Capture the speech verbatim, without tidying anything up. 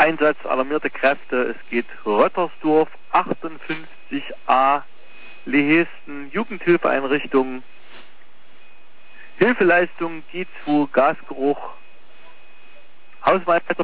Einsatz alarmierte Kräfte. Es geht Röttersdorf, achtundfünfzig a, Lehesten, Jugendhilfeeinrichtung, Hilfeleistung, G zwei, Gasgeruch, Hausmeister